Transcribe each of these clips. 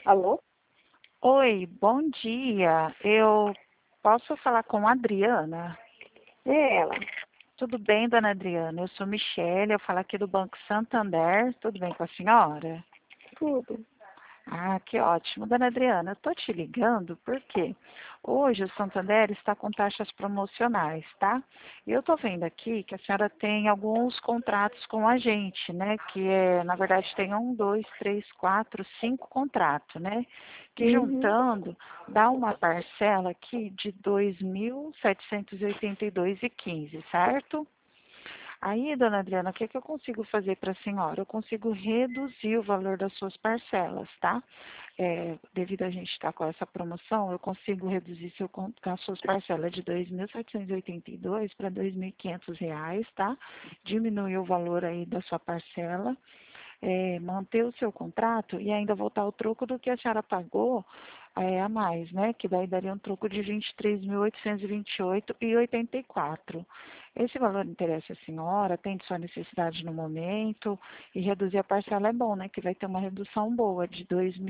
Alô? Oi, bom dia. Eu posso falar com a Adriana? É ela. Tudo bem, dona Adriana? Eu sou Michele, eu falo aqui do Banco Santander. Tudo bem com a senhora? Tudo. Ah, que ótimo. Dona Adriana, eu estou te ligando porque hoje o Santander está com taxas promocionais, tá? E eu estou vendo aqui que a senhora tem alguns contratos com a gente, né? Na verdade, tem um, dois, três, quatro, cinco contratos, né? Que Uhum. juntando dá uma parcela aqui de 2.782,15, certo? Aí, dona Adriana, o que eu consigo fazer para a senhora? Eu consigo reduzir o valor das suas parcelas, tá? Devido a gente estar com essa promoção, eu consigo reduzir as suas parcelas de 2.782 para R$ 2.500, tá? Diminuir o valor aí da sua parcela, manter o seu contrato e ainda voltar o troco do que a senhora pagou a mais, né? Que daí daria um troco de 23.828,84. Esse valor interessa a senhora, atende sua necessidade no momento e reduzir a parcela é bom, né? Que vai ter uma redução boa de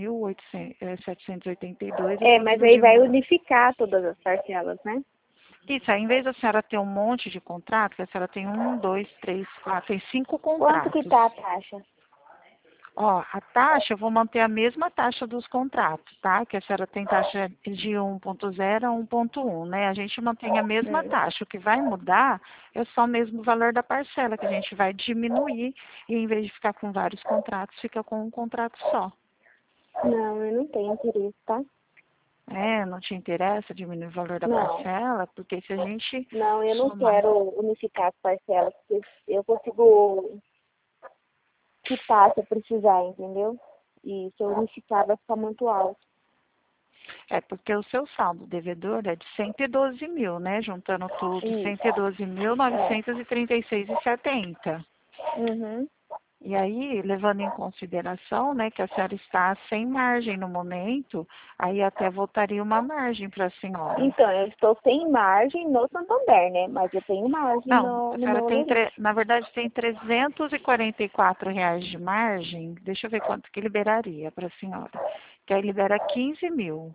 2.782, eu É, mas consigo aí vai diminuir. unificar todas as parcelas, né? Isso, aí, em vez da senhora ter um monte de contratos, que a senhora tem um, dois, três, quatro, tem cinco Quanto que contratos. tá a taxa? Ó, a taxa, eu vou manter a mesma taxa dos contratos, tá? Que a senhora tem taxa de 1.0 a 1.1, né? A gente mantém a mesma Hum. taxa. O que vai mudar é só mesmo o valor da parcela, que a gente vai diminuir e em vez de ficar com vários contratos, fica com um contrato só. Não, eu não tenho interesse, tá? Não te interessa diminuir o valor da Não. parcela? Porque se a gente Não, eu não somar. quero unificar as parcelas, porque eu consigo quitar se eu precisar, entendeu? E se eu unificar vai ficar muito alto. É porque o seu saldo devedor é de 112 mil, né? Juntando tudo, Isso. cento e doze mil É. novecentos e trinta e seis e setenta. Uhum. E aí, levando em consideração, né, que a senhora está sem margem no momento, aí até voltaria uma margem para a senhora. Então, eu estou sem margem no Santander, né? Mas eu tenho margem Não, a no senhora meu tem, Olorite. na verdade, tem R$ 344 de margem. Deixa eu ver quanto que liberaria para a senhora. Que aí libera 15 mil.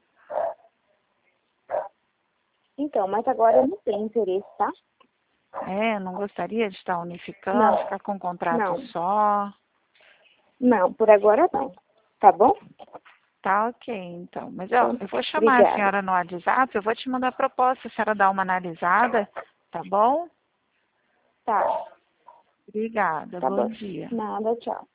Então, mas agora eu não tenho interesse, tá? Não gostaria de estar unificando, Não, ficar com um contrato não. só. Não, por agora não. Tá bom? Tá ok, então. Mas Então, eu vou chamar a obrigada. senhora no WhatsApp, eu vou te mandar a proposta, a senhora dá uma analisada, tá bom? Tá, Obrigada, tá bom bom. dia. Nada, tchau.